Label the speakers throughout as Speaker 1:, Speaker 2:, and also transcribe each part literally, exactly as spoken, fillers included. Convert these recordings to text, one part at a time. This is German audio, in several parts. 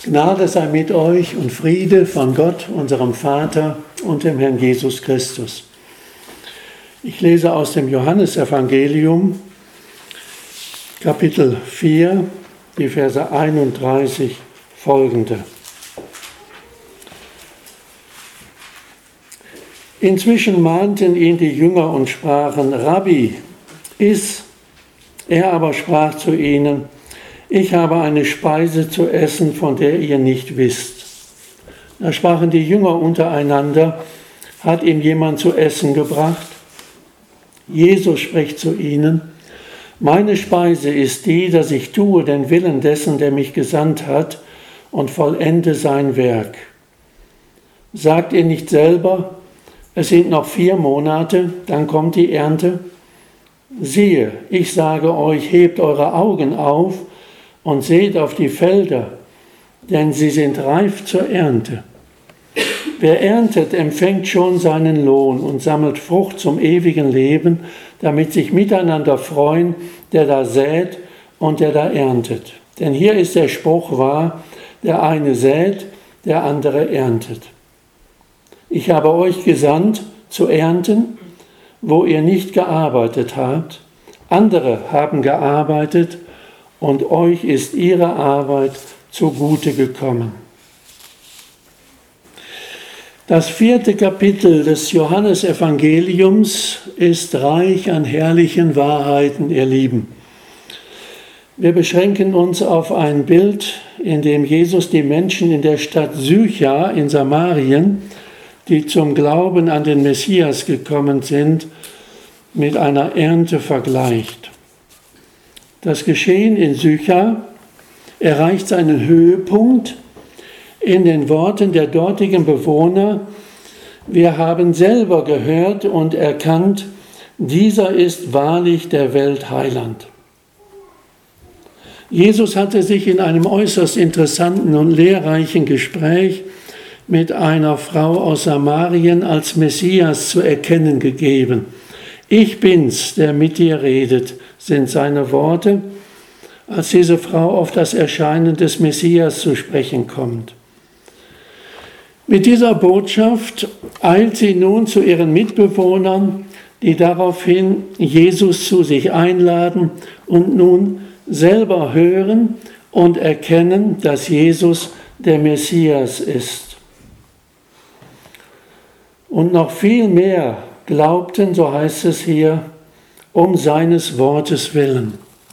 Speaker 1: Gnade sei mit euch und Friede von Gott, unserem Vater und dem Herrn Jesus Christus. Ich lese aus dem Johannesevangelium, Kapitel vier, die Verse einunddreißig folgende. Inzwischen mahnten ihn die Jünger und sprachen: Rabbi, iss. Er aber sprach zu ihnen: Ich habe eine Speise zu essen, von der ihr nicht wisst. Da sprachen die Jünger untereinander: Hat ihm jemand zu essen gebracht? Jesus spricht zu ihnen: Meine Speise ist die, dass ich tue den Willen dessen, der mich gesandt hat, und vollende sein Werk. Sagt ihr nicht selber: Es sind noch vier Monate, dann kommt die Ernte? Siehe, ich sage euch, hebt eure Augen auf und seht auf die Felder, denn sie sind reif zur Ernte. Wer erntet, empfängt schon seinen Lohn und sammelt Frucht zum ewigen Leben, damit sich miteinander freuen, der da sät und der da erntet. Denn hier ist der Spruch wahr: Der eine sät, der andere erntet. Ich habe euch gesandt, zu ernten, wo ihr nicht gearbeitet habt. Andere haben gearbeitet, und euch ist ihre Arbeit zugute gekommen. Das vierte Kapitel des Johannesevangeliums ist reich an herrlichen Wahrheiten, ihr Lieben. Wir beschränken uns auf ein Bild, in dem Jesus die Menschen in der Stadt Sychar in Samarien, die zum Glauben an den Messias gekommen sind, mit einer Ernte vergleicht. Das Geschehen in Sychar erreicht seinen Höhepunkt in den Worten der dortigen Bewohner: Wir haben selber gehört und erkannt, dieser ist wahrlich der Weltheiland. Jesus hatte sich in einem äußerst interessanten und lehrreichen Gespräch mit einer Frau aus Samarien als Messias zu erkennen gegeben. Ich bin's, der mit dir redet, sind seine Worte, als diese Frau auf das Erscheinen des Messias zu sprechen kommt. Mit dieser Botschaft eilt sie nun zu ihren Mitbewohnern, die daraufhin Jesus zu sich einladen und nun selber hören und erkennen, dass Jesus der Messias ist. Und noch viel mehr glaubten, so heißt es hier, um seines Wortes willen.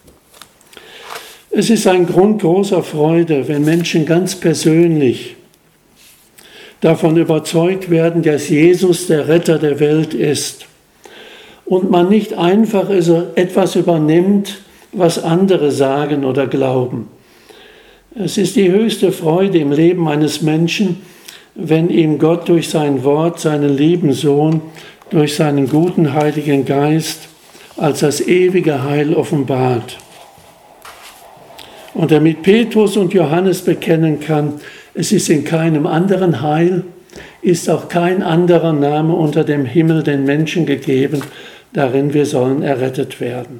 Speaker 1: Es ist ein Grund großer Freude, wenn Menschen ganz persönlich davon überzeugt werden, dass Jesus der Retter der Welt ist und man nicht einfach etwas übernimmt, was andere sagen oder glauben. Es ist die höchste Freude im Leben eines Menschen, wenn ihm Gott durch sein Wort, seinen lieben Sohn, durch seinen guten Heiligen Geist als das ewige Heil offenbart. Und er mit Petrus und Johannes bekennen kann: Es ist in keinem anderen Heil, ist auch kein anderer Name unter dem Himmel den Menschen gegeben, darin wir sollen errettet werden.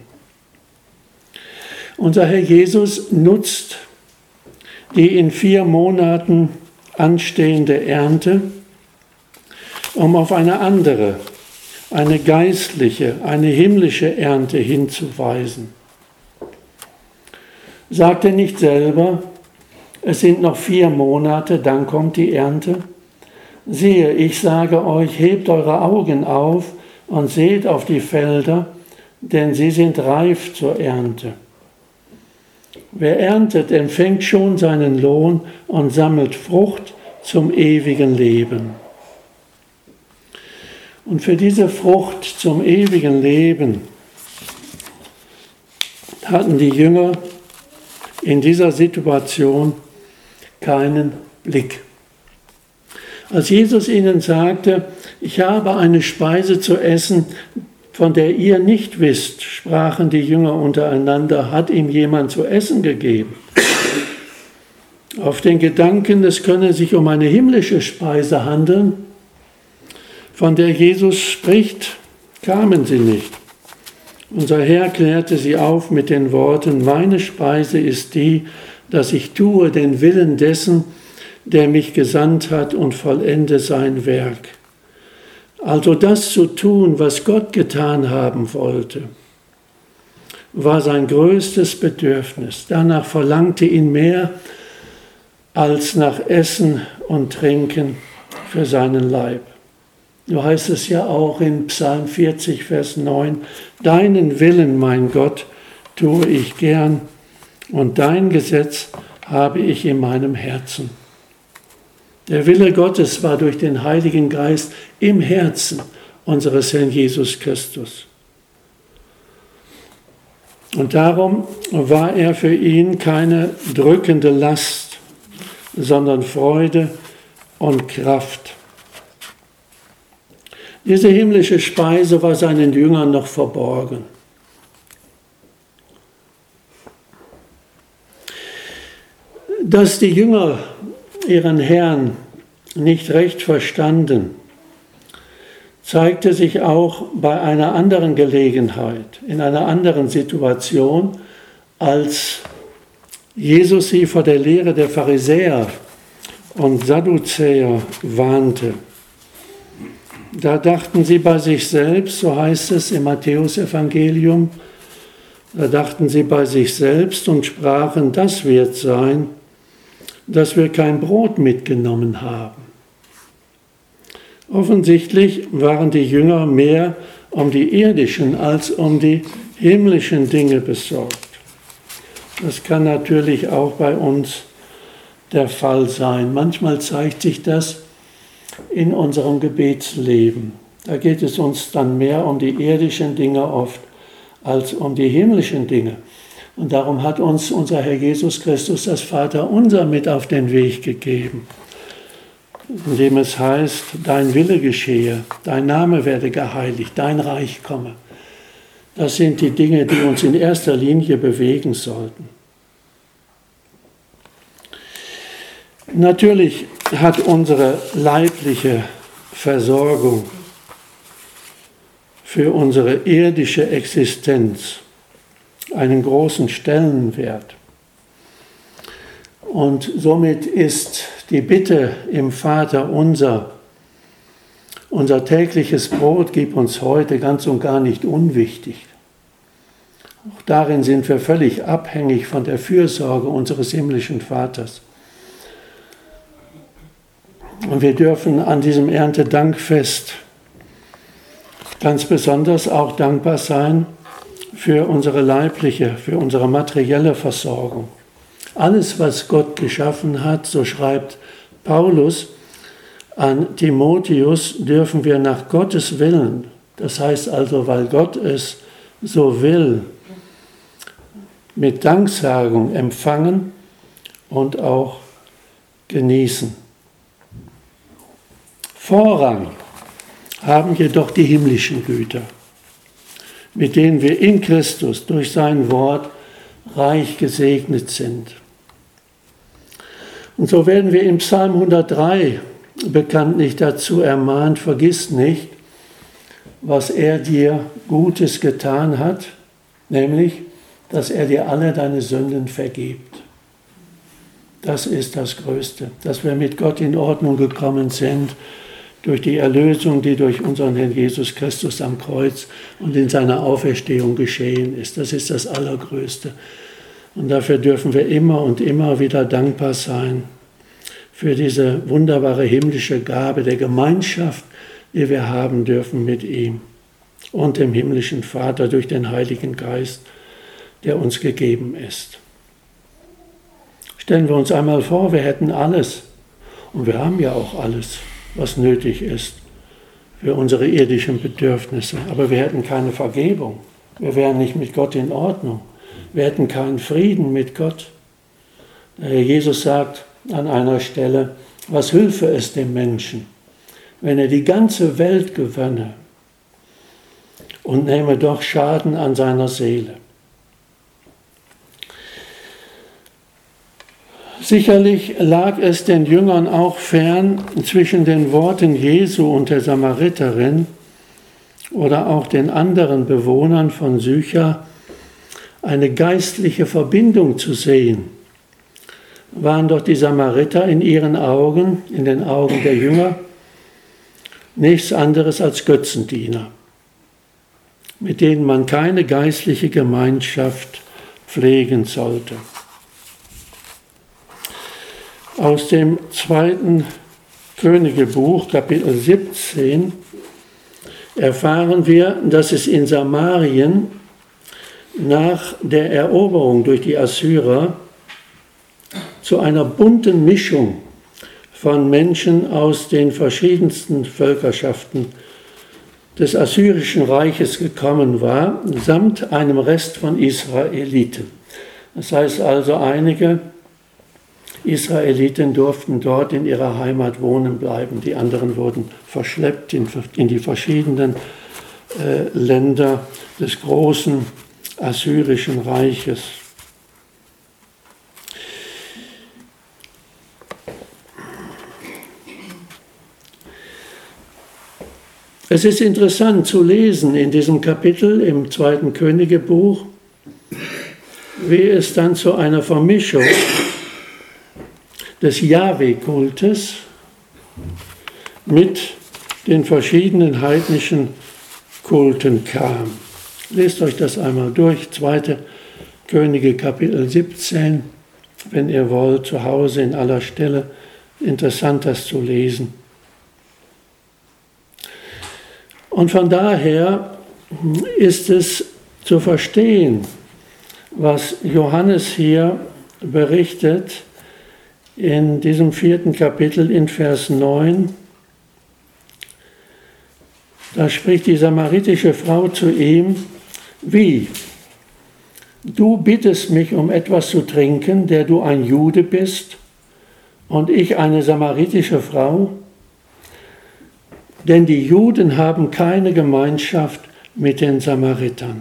Speaker 1: Unser Herr Jesus nutzt die in vier Monaten anstehende Ernte, um auf eine andere, eine geistliche, eine himmlische Ernte hinzuweisen. Sagt er nicht selber: Es sind noch vier Monate, dann kommt die Ernte? Siehe, ich sage euch, hebt eure Augen auf und seht auf die Felder, denn sie sind reif zur Ernte. Wer erntet, empfängt schon seinen Lohn und sammelt Frucht zum ewigen Leben. Und für diese Frucht zum ewigen Leben hatten die Jünger in dieser Situation keinen Blick. Als Jesus ihnen sagte: Ich habe eine Speise zu essen, von der ihr nicht wisst, sprachen die Jünger untereinander: Hat ihm jemand zu essen gegeben? Auf den Gedanken, es könne sich um eine himmlische Speise handeln, von der Jesus spricht, kamen sie nicht. Unser Herr klärte sie auf mit den Worten: Meine Speise ist die, dass ich tue den Willen dessen, der mich gesandt hat und vollende sein Werk. Also das zu tun, was Gott getan haben wollte, war sein größtes Bedürfnis. Danach verlangte ihn mehr als nach Essen und Trinken für seinen Leib. So heißt es ja auch in Psalm vierzig, Vers neun, deinen Willen, mein Gott, tue ich gern und dein Gesetz habe ich in meinem Herzen. Der Wille Gottes war durch den Heiligen Geist im Herzen unseres Herrn Jesus Christus. Und darum war er für ihn keine drückende Last, sondern Freude und Kraft. Diese himmlische Speise war seinen Jüngern noch verborgen. Dass die Jünger ihren Herrn nicht recht verstanden, zeigte sich auch bei einer anderen Gelegenheit, in einer anderen Situation, als Jesus sie vor der Lehre der Pharisäer und Sadduzäer warnte. Da dachten sie bei sich selbst, so heißt es im Matthäusevangelium, da dachten sie bei sich selbst und sprachen, das wird sein, dass wir kein Brot mitgenommen haben. Offensichtlich waren die Jünger mehr um die irdischen als um die himmlischen Dinge besorgt. Das kann natürlich auch bei uns der Fall sein. Manchmal zeigt sich das in unserem Gebetsleben. Da geht es uns dann mehr um die irdischen Dinge oft als um die himmlischen Dinge. Und darum hat uns unser Herr Jesus Christus das Vaterunser mit auf den Weg gegeben, indem es heißt, dein Wille geschehe, dein Name werde geheiligt, dein Reich komme. Das sind die Dinge, die uns in erster Linie bewegen sollten. Natürlich hat unsere leibliche Versorgung für unsere irdische Existenz einen großen Stellenwert. Und somit ist die Bitte im Vater unser, unser tägliches Brot gib uns heute, ganz und gar nicht unwichtig. Auch darin sind wir völlig abhängig von der Fürsorge unseres himmlischen Vaters. Und wir dürfen an diesem Erntedankfest ganz besonders auch dankbar sein für unsere leibliche, für unsere materielle Versorgung. Alles, was Gott geschaffen hat, so schreibt Paulus an Timotheus, dürfen wir nach Gottes Willen, das heißt also, weil Gott es so will, mit Danksagung empfangen und auch genießen. Vorrang haben jedoch die himmlischen Güter, mit denen wir in Christus durch sein Wort reich gesegnet sind. Und so werden wir im Psalm hundertdrei bekanntlich dazu ermahnt, vergiss nicht, was er dir Gutes getan hat, nämlich, dass er dir alle deine Sünden vergibt. Das ist das Größte, dass wir mit Gott in Ordnung gekommen sind, durch die Erlösung, die durch unseren Herrn Jesus Christus am Kreuz und in seiner Auferstehung geschehen ist. Das ist das Allergrößte. Und dafür dürfen wir immer und immer wieder dankbar sein für diese wunderbare himmlische Gabe der Gemeinschaft, die wir haben dürfen mit ihm und dem himmlischen Vater durch den Heiligen Geist, der uns gegeben ist. Stellen wir uns einmal vor, wir hätten alles. Und wir haben ja auch alles, was nötig ist für unsere irdischen Bedürfnisse. Aber wir hätten keine Vergebung. Wir wären nicht mit Gott in Ordnung. Wir hätten keinen Frieden mit Gott. Der Herr Jesus sagt an einer Stelle, was hülfe es dem Menschen, wenn er die ganze Welt gewönne und nehme doch Schaden an seiner Seele. Sicherlich lag es den Jüngern auch fern, zwischen den Worten Jesu und der Samariterin oder auch den anderen Bewohnern von Sychar eine geistliche Verbindung zu sehen waren doch die Samariter in ihren Augen, in den Augen der Jünger, nichts anderes als Götzendiener, mit denen man keine geistliche Gemeinschaft pflegen sollte. Aus dem zweiten Königebuch, Kapitel siebzehn, erfahren wir, dass es in Samarien nach der Eroberung durch die Assyrer zu einer bunten Mischung von Menschen aus den verschiedensten Völkerschaften des Assyrischen Reiches gekommen war, samt einem Rest von Israeliten. Das heißt also, einige Israeliten durften dort in ihrer Heimat wohnen bleiben, die anderen wurden verschleppt in, in die verschiedenen äh, Länder des großen Assyrischen Reiches. Es ist interessant zu lesen in diesem Kapitel im zweiten Königebuch, wie es dann zu einer Vermischung des Jahwe-Kultes mit den verschiedenen heidnischen Kulten kam. Lest euch das einmal durch, zweite Könige Kapitel siebzehn, wenn ihr wollt, zu Hause in aller Stelle. Interessant, das zu lesen. Und von daher ist es zu verstehen, was Johannes hier berichtet in diesem vierten Kapitel in Vers neun. Da spricht die samaritische Frau zu ihm: Wie? Du bittest mich um etwas zu trinken, der du ein Jude bist, und ich eine samaritische Frau? Denn die Juden haben keine Gemeinschaft mit den Samaritern.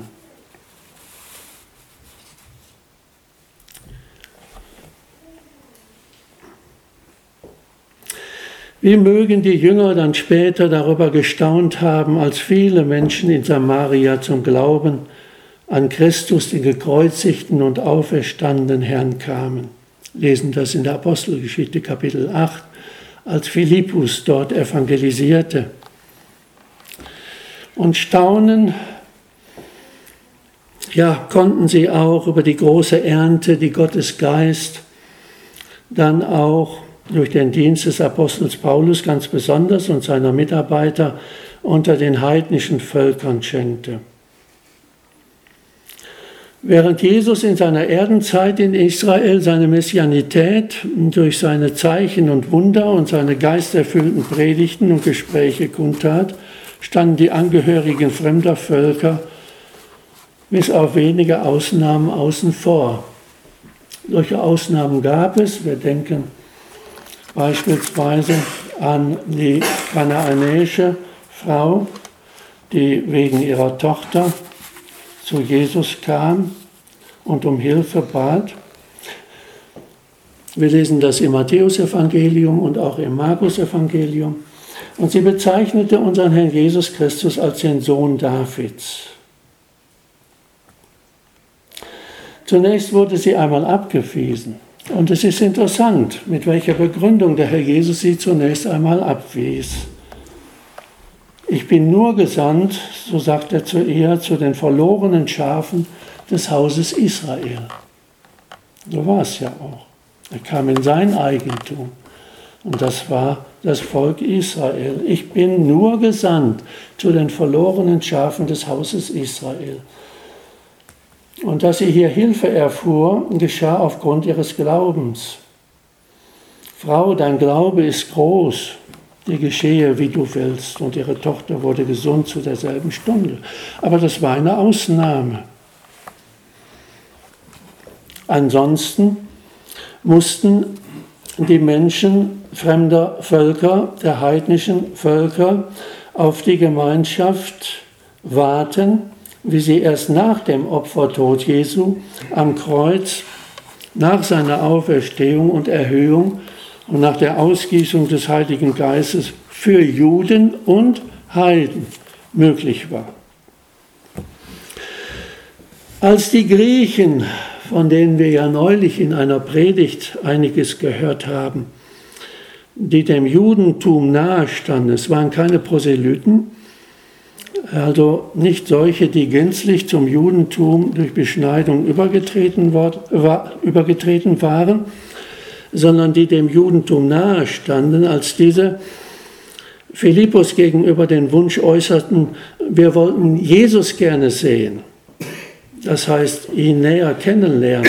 Speaker 1: Wie mögen die Jünger dann später darüber gestaunt haben, als viele Menschen in Samaria zum Glauben an Christus, den gekreuzigten und auferstandenen Herrn, kamen. Lesen das in der Apostelgeschichte Kapitel acht, als Philippus dort evangelisierte. Und staunen, ja, konnten sie auch über die große Ernte, die Gottes Geist dann auch durch den Dienst des Apostels Paulus ganz besonders und seiner Mitarbeiter unter den heidnischen Völkern schenkte. Während Jesus in seiner Erdenzeit in Israel seine Messianität durch seine Zeichen und Wunder und seine geisterfüllten Predigten und Gespräche kundtat, standen die Angehörigen fremder Völker bis auf wenige Ausnahmen außen vor. Solche Ausnahmen gab es. Wir denken beispielsweise an die kanaanäische Frau, die wegen ihrer Tochter zu Jesus kam und um Hilfe bat. Wir lesen das im Matthäusevangelium und auch im Markusevangelium. Und sie bezeichnete unseren Herrn Jesus Christus als den Sohn Davids. Zunächst wurde sie einmal abgewiesen. Und es ist interessant, mit welcher Begründung der Herr Jesus sie zunächst einmal abwies. Ich bin nur gesandt, so sagt er zu ihr, zu den verlorenen Schafen des Hauses Israel. So war es ja auch. Er kam in sein Eigentum. Und das war das Volk Israel. Ich bin nur gesandt zu den verlorenen Schafen des Hauses Israel. Und dass sie hier Hilfe erfuhr, geschah aufgrund ihres Glaubens. Frau, dein Glaube ist groß, dir geschehe, wie du willst. Und ihre Tochter wurde gesund zu derselben Stunde. Aber das war eine Ausnahme. Ansonsten mussten die Menschen fremder Völker, der heidnischen Völker, auf die Gemeinschaft warten, wie sie erst nach dem Opfertod Jesu am Kreuz, nach seiner Auferstehung und Erhöhung und nach der Ausgießung des Heiligen Geistes für Juden und Heiden möglich war. Als die Griechen von denen wir ja neulich in einer Predigt einiges gehört haben, die dem Judentum nahestanden. Es waren keine Proselyten, also nicht solche, die gänzlich zum Judentum durch Beschneidung übergetreten, war, übergetreten waren, sondern die dem Judentum nahestanden, als diese Philippus gegenüber den Wunsch äußerten, wir wollten Jesus gerne sehen. Das heißt, ihn näher kennenlernen.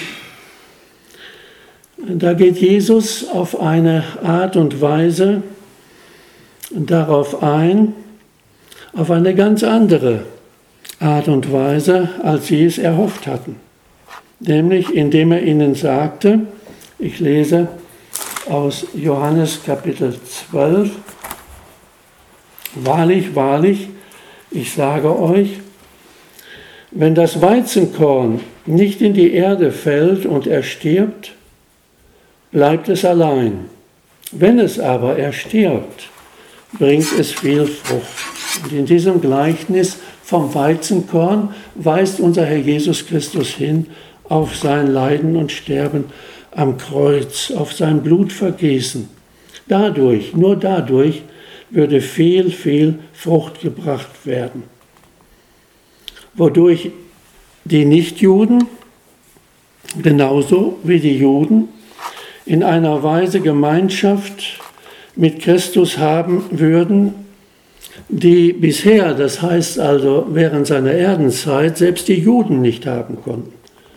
Speaker 1: Da geht Jesus auf eine Art und Weise darauf ein, auf eine ganz andere Art und Weise, als sie es erhofft hatten. Nämlich indem er ihnen sagte, ich lese aus Johannes Kapitel zwölf, wahrlich, wahrlich, ich sage euch, wenn das Weizenkorn nicht in die Erde fällt und erstirbt, bleibt es allein. Wenn es aber erstirbt, bringt es viel Frucht. Und in diesem Gleichnis vom Weizenkorn weist unser Herr Jesus Christus hin auf sein Leiden und Sterben am Kreuz, auf sein Blutvergießen. Dadurch, nur dadurch, würde viel, viel Frucht gebracht werden. Wodurch die Nichtjuden, genauso wie die Juden, in einer Weise Gemeinschaft mit Christus haben würden, die bisher, das heißt also während seiner Erdenzeit, selbst die Juden nicht haben konnten.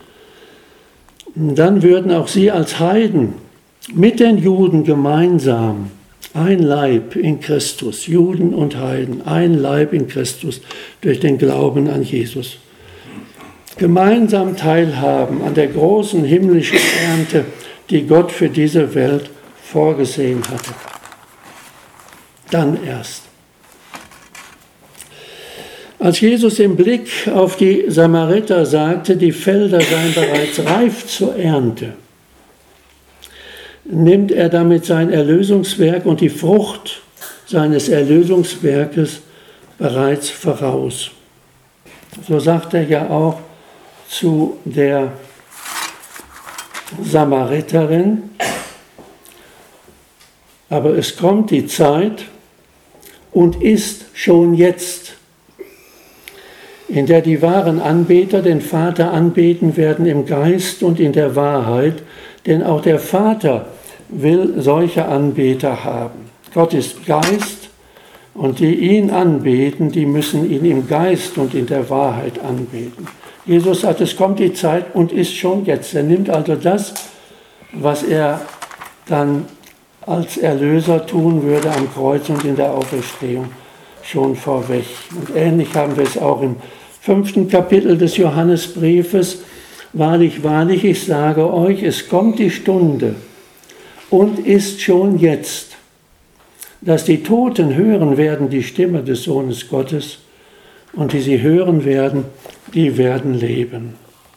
Speaker 1: Dann würden auch sie als Heiden mit den Juden gemeinsam ein Leib in Christus, Juden und Heiden, ein Leib in Christus durch den Glauben an Jesus, gemeinsam teilhaben an der großen himmlischen Ernte, die Gott für diese Welt vorgesehen hatte. Dann erst. Als Jesus im Blick auf die Samariter sagte, die Felder seien bereits reif zur Ernte, nimmt er damit sein Erlösungswerk und die Frucht seines Erlösungswerkes bereits voraus. So sagt er ja auch zu der Samariterin, aber es kommt die Zeit und ist schon jetzt, in der die wahren Anbeter den Vater anbeten werden im Geist und in der Wahrheit, denn auch der Vater will solche Anbeter haben. Gott ist Geist und die ihn anbeten, die müssen ihn im Geist und in der Wahrheit anbeten. Jesus sagt, es kommt die Zeit und ist schon jetzt. Er nimmt also das, was er dann als Erlöser tun würde am Kreuz und in der Auferstehung, schon vorweg. Und ähnlich haben wir es auch im fünften Kapitel des Johannesbriefes. Wahrlich, wahrlich, ich sage euch, es kommt die Stunde und ist schon jetzt, dass die Toten hören werden die Stimme des Sohnes Gottes und die sie hören werden, die werden leben.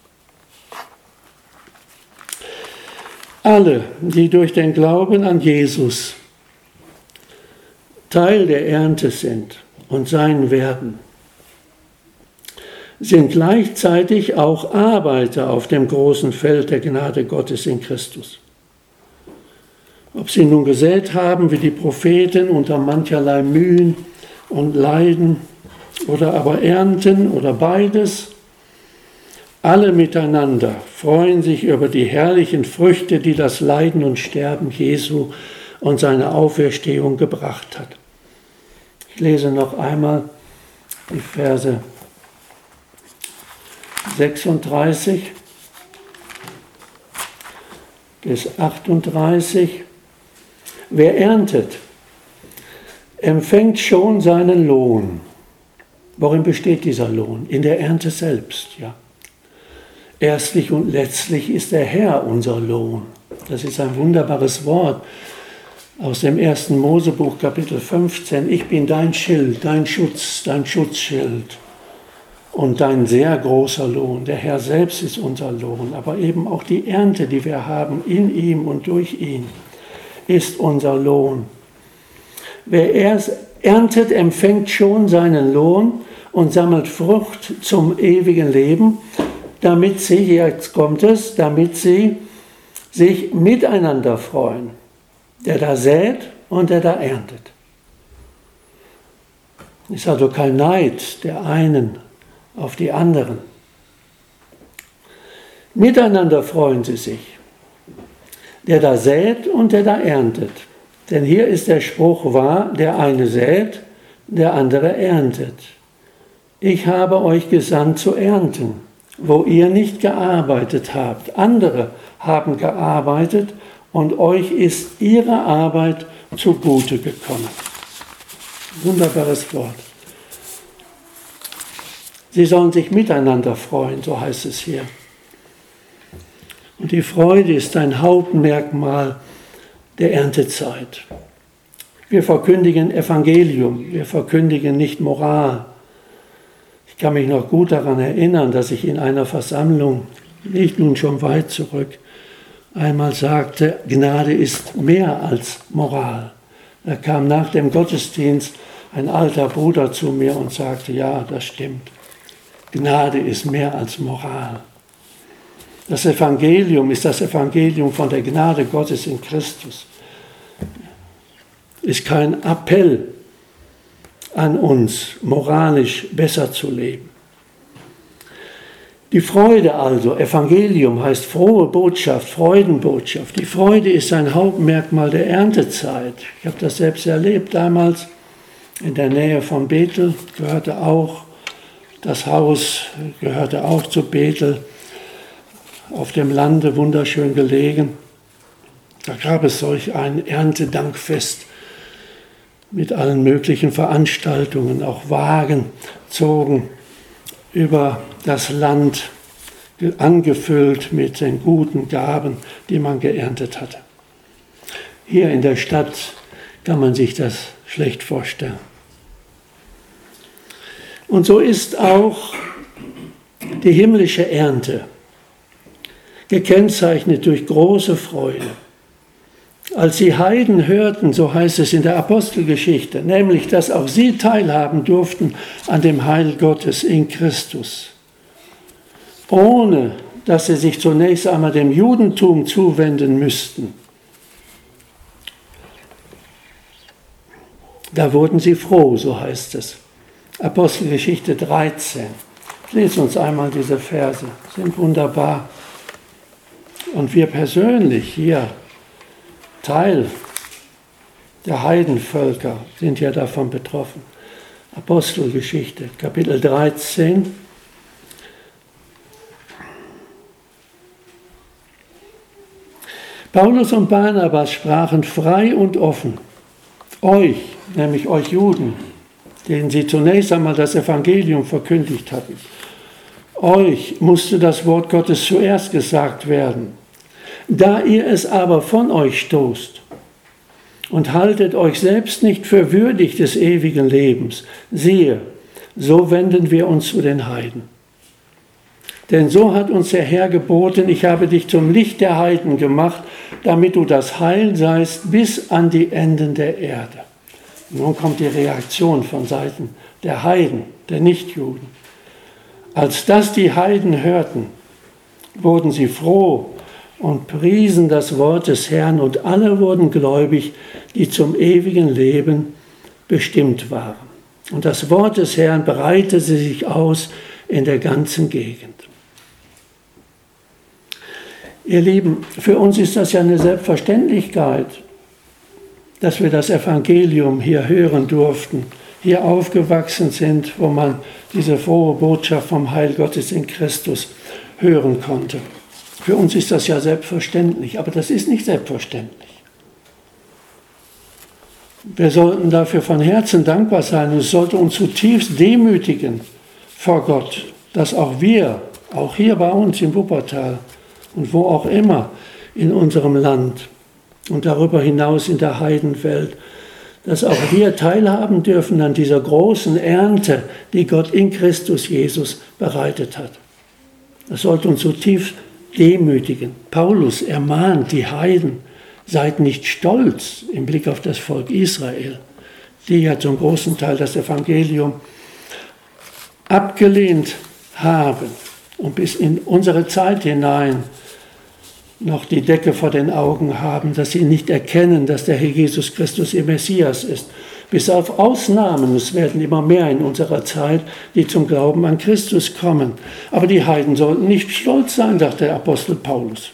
Speaker 1: Alle, die durch den Glauben an Jesus Teil der Ernte sind und sein werden, sind gleichzeitig auch Arbeiter auf dem großen Feld der Gnade Gottes in Christus. Ob sie nun gesät haben wie die Propheten unter mancherlei Mühen und Leiden oder aber ernten oder beides, alle miteinander freuen sich über die herrlichen Früchte, die das Leiden und Sterben Jesu und seine Auferstehung gebracht hat. Ich lese noch einmal die Verse sechsunddreißig bis achtunddreißig. Wer erntet, empfängt schon seinen Lohn. Worin besteht dieser Lohn? In der Ernte selbst, ja. Erstlich und letztlich ist der Herr unser Lohn. Das ist ein wunderbares Wort aus dem ersten Mosebuch, Kapitel fünfzehn. Ich bin dein Schild, dein Schutz, dein Schutzschild und dein sehr großer Lohn. Der Herr selbst ist unser Lohn, aber eben auch die Ernte, die wir haben in ihm und durch ihn, ist unser Lohn. Wer erst erntet, empfängt schon seinen Lohn und sammelt Frucht zum ewigen Leben, damit sie, jetzt kommt es, damit sie sich miteinander freuen. Der da sät und der da erntet. Ist also kein Neid der einen auf die anderen. Miteinander freuen sie sich. Der da sät und der da erntet. Denn hier ist der Spruch wahr, der eine sät, der andere erntet. Ich habe euch gesandt zu ernten, wo ihr nicht gearbeitet habt. Andere haben gearbeitet und euch ist ihre Arbeit zugute gekommen. Wunderbares Wort. Sie sollen sich miteinander freuen, so heißt es hier. Und die Freude ist ein Hauptmerkmal der Erntezeit. Wir verkündigen Evangelium, wir verkündigen nicht Moral. Ich kann mich noch gut daran erinnern, dass ich in einer Versammlung, nicht nun schon weit zurück, einmal sagte, Gnade ist mehr als Moral. Da kam nach dem Gottesdienst ein alter Bruder zu mir und sagte, ja, das stimmt. Gnade ist mehr als Moral. Das Evangelium ist das Evangelium von der Gnade Gottes in Christus. Ist kein Appell an uns, moralisch besser zu leben. Die Freude also, Evangelium heißt frohe Botschaft, Freudenbotschaft. Die Freude ist ein Hauptmerkmal der Erntezeit. Ich habe das selbst erlebt damals in der Nähe von Bethel, gehörte auch, das Haus gehörte auch zu Bethel, auf dem Lande wunderschön gelegen. Da gab es solch ein Erntedankfest mit allen möglichen Veranstaltungen. Auch Wagen zogen über das Land, angefüllt mit den guten Gaben, die man geerntet hatte. Hier in der Stadt kann man sich das schlecht vorstellen. Und so ist auch die himmlische Ernte gekennzeichnet durch große Freude. Als die Heiden hörten, so heißt es in der Apostelgeschichte, nämlich, dass auch sie teilhaben durften an dem Heil Gottes in Christus, ohne dass sie sich zunächst einmal dem Judentum zuwenden müssten, da wurden sie froh, so heißt es. Apostelgeschichte dreizehn. Ich lese uns einmal diese Verse, sind wunderbar. Und wir persönlich hier, Teil der Heidenvölker, sind ja davon betroffen. Apostelgeschichte, Kapitel dreizehn. Paulus und Barnabas sprachen frei und offen. Euch, nämlich euch Juden, denen sie zunächst einmal das Evangelium verkündigt hatten, euch musste das Wort Gottes zuerst gesagt werden. Da ihr es aber von euch stoßt und haltet euch selbst nicht für würdig des ewigen Lebens, siehe, so wenden wir uns zu den Heiden. Denn so hat uns der Herr geboten, ich habe dich zum Licht der Heiden gemacht, damit du das Heil seist bis an die Enden der Erde. Nun kommt die Reaktion von Seiten der Heiden, der Nichtjuden. Als das die Heiden hörten, wurden sie froh und priesen das Wort des Herrn, und alle wurden gläubig, die zum ewigen Leben bestimmt waren. Und das Wort des Herrn breitete sich aus in der ganzen Gegend. Ihr Lieben, für uns ist das ja eine Selbstverständlichkeit, dass wir das Evangelium hier hören durften, hier aufgewachsen sind, wo man diese frohe Botschaft vom Heil Gottes in Christus hören konnte. Für uns ist das ja selbstverständlich, aber das ist nicht selbstverständlich. Wir sollten dafür von Herzen dankbar sein, und es sollte uns zutiefst demütigen vor Gott, dass auch wir, auch hier bei uns in Wuppertal und wo auch immer in unserem Land und darüber hinaus in der Heidenwelt, dass auch wir teilhaben dürfen an dieser großen Ernte, die Gott in Christus Jesus bereitet hat. Das sollte uns zutiefst demütigen. Paulus ermahnt die Heiden, seid nicht stolz im Blick auf das Volk Israel, die ja zum großen Teil das Evangelium abgelehnt haben und bis in unsere Zeit hinein noch die Decke vor den Augen haben, dass sie nicht erkennen, dass der Herr Jesus Christus ihr Messias ist. Bis auf Ausnahmen, es werden immer mehr in unserer Zeit, die zum Glauben an Christus kommen. Aber die Heiden sollten nicht stolz sein, sagt der Apostel Paulus.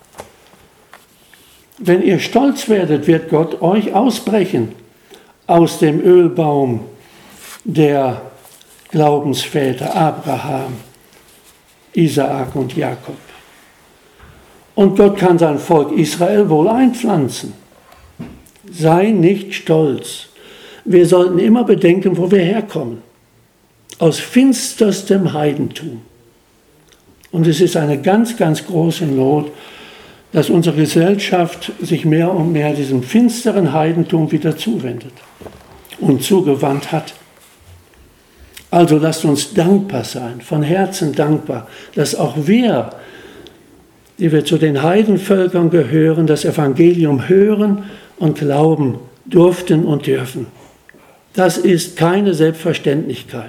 Speaker 1: Wenn ihr stolz werdet, wird Gott euch ausbrechen aus dem Ölbaum der Glaubensväter Abraham, Isaak und Jakob. Und Gott kann sein Volk Israel wohl einpflanzen. Sei nicht stolz. Wir sollten immer bedenken, wo wir herkommen. Aus finsterstem Heidentum. Und es ist eine ganz, ganz große Not, dass unsere Gesellschaft sich mehr und mehr diesem finsteren Heidentum wieder zuwendet und zugewandt hat. Also lasst uns dankbar sein, von Herzen dankbar, dass auch wir, die wir zu den Heidenvölkern gehören, das Evangelium hören und glauben durften und dürfen. Das ist keine Selbstverständlichkeit.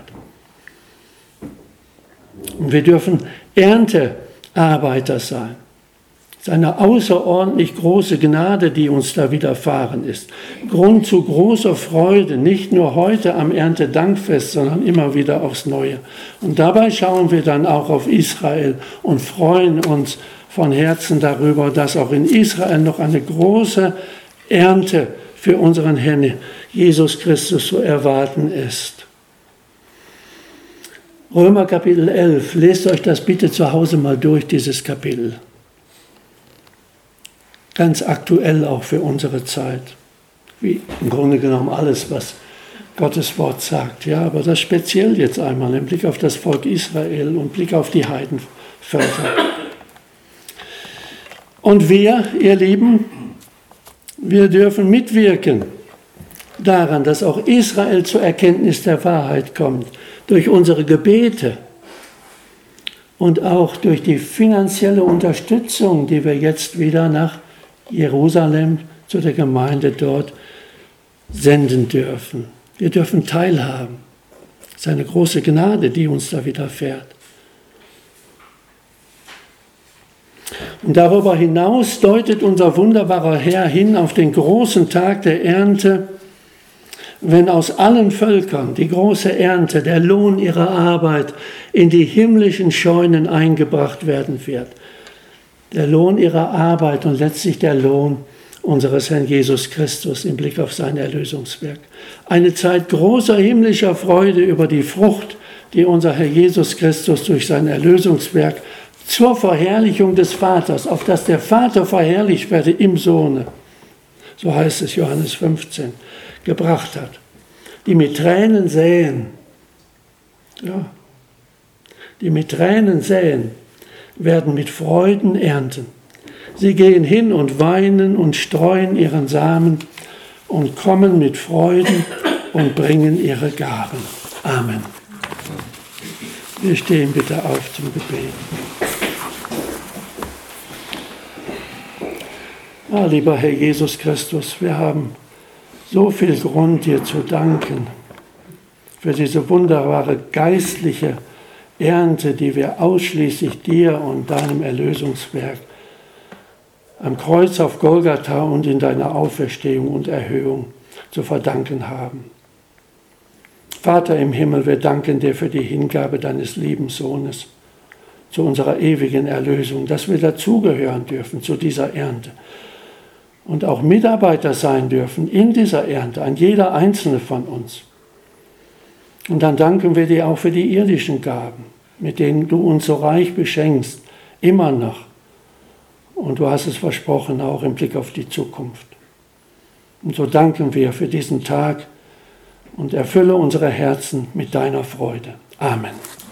Speaker 1: Und wir dürfen Erntearbeiter sein. Es ist eine außerordentlich große Gnade, die uns da widerfahren ist. Grund zu großer Freude, nicht nur heute am Erntedankfest, sondern immer wieder aufs Neue. Und dabei schauen wir dann auch auf Israel und freuen uns von Herzen darüber, dass auch in Israel noch eine große Ernte für unseren Herrn Jesus Christus zu erwarten ist. Römer Kapitel elf, lest euch das bitte zu Hause mal durch, dieses Kapitel. Ganz aktuell auch für unsere Zeit. Wie im Grunde genommen alles, was Gottes Wort sagt. Ja, aber das speziell jetzt einmal im Blick auf das Volk Israel und Blick auf die Heidenvölker. Und wir, ihr Lieben, wir dürfen mitwirken daran, dass auch Israel zur Erkenntnis der Wahrheit kommt, durch unsere Gebete und auch durch die finanzielle Unterstützung, die wir jetzt wieder nach Jerusalem zu der Gemeinde dort senden dürfen. Wir dürfen teilhaben. Das ist eine große Gnade, die uns da widerfährt. Und darüber hinaus deutet unser wunderbarer Herr hin auf den großen Tag der Ernte, wenn aus allen Völkern die große Ernte, der Lohn ihrer Arbeit in die himmlischen Scheunen eingebracht werden wird. Der Lohn ihrer Arbeit und letztlich der Lohn unseres Herrn Jesus Christus im Blick auf sein Erlösungswerk. Eine Zeit großer himmlischer Freude über die Frucht, die unser Herr Jesus Christus durch sein Erlösungswerk zur Verherrlichung des Vaters, auf dass der Vater verherrlicht werde im Sohne, so heißt es Johannes fünfzehn, gebracht hat. Die mit Tränen säen, ja, die mit Tränen säen, werden mit Freuden ernten. Sie gehen hin und weinen und streuen ihren Samen und kommen mit Freuden und bringen ihre Gaben. Amen. Wir stehen bitte auf zum Gebet. Ah, lieber Herr Jesus Christus, wir haben so viel Grund, dir zu danken für diese wunderbare geistliche Ernte, die wir ausschließlich dir und deinem Erlösungswerk am Kreuz auf Golgatha und in deiner Auferstehung und Erhöhung zu verdanken haben. Vater im Himmel, wir danken dir für die Hingabe deines lieben Sohnes zu unserer ewigen Erlösung, dass wir dazugehören dürfen zu dieser Ernte und auch Mitarbeiter sein dürfen in dieser Ernte, an jeder einzelne von uns. Und dann danken wir dir auch für die irdischen Gaben, mit denen du uns so reich beschenkst, immer noch. Und du hast es versprochen, auch im Blick auf die Zukunft. Und so danken wir für diesen Tag und erfülle unsere Herzen mit deiner Freude. Amen.